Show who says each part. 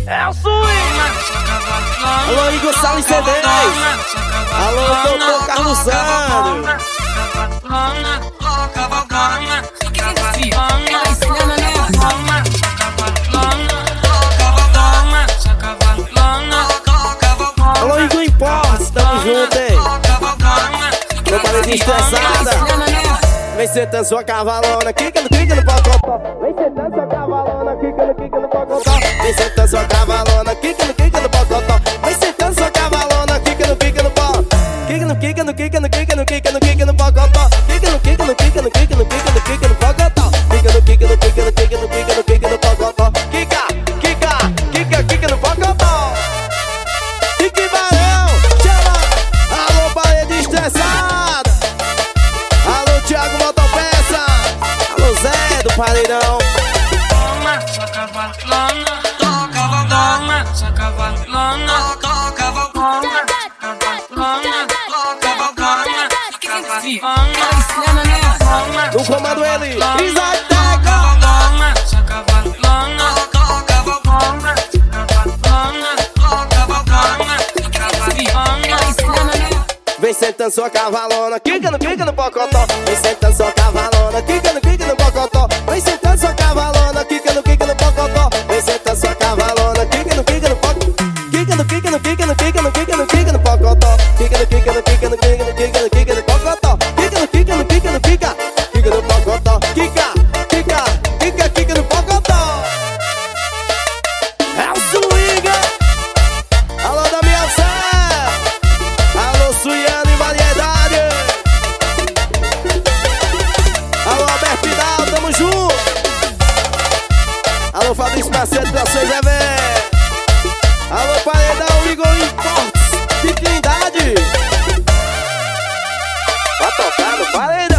Speaker 1: É o swing. Alô, Igor Salles CD. Alô, doutor Carlos Sandro. Alô, Igor Imports, tamo junto, hein? Meu paredinho estressada. Vem sentando sua cavalona, quica no pocotó. Vem sentando sua cavalona, quica no pocotó. Vem sentando sua cavalona, quica no pocotó. Vem sentando sua cavalona, quica no pocotó. Quica no pocotó. Quica no pocotó. Quica no pocotó. Quica no pocotó. Fique barão, chama. Alô, parede estressada. Alô, Thiago Motopeça. Alô, Zé do Pareirão.
Speaker 2: Toma, sua cavalona. Toma, sua cavalona.
Speaker 1: No comando ele, Isaac
Speaker 2: Teca.
Speaker 1: Vem sentando sua cavalona, quica no pocotó. Vem sentando sua cavalona, quica no pocotó. Vem sentando sua cavalona, quica no pocotó. Vem sentando sua cavalona, quica no pocotó. Quica no pocotó. Quica no pocotó. Quica no pocotó. Quica no pocotó. É o swing. Alô, Damião Sé. Alô, Suiano e Variedade. Alô, Alberto Pidal, tamo junto. Alô, Fabrício Macedo, Trações Evé. Alô, Paredão, Igor Imports de Trindade. Vai tocar no Paredão.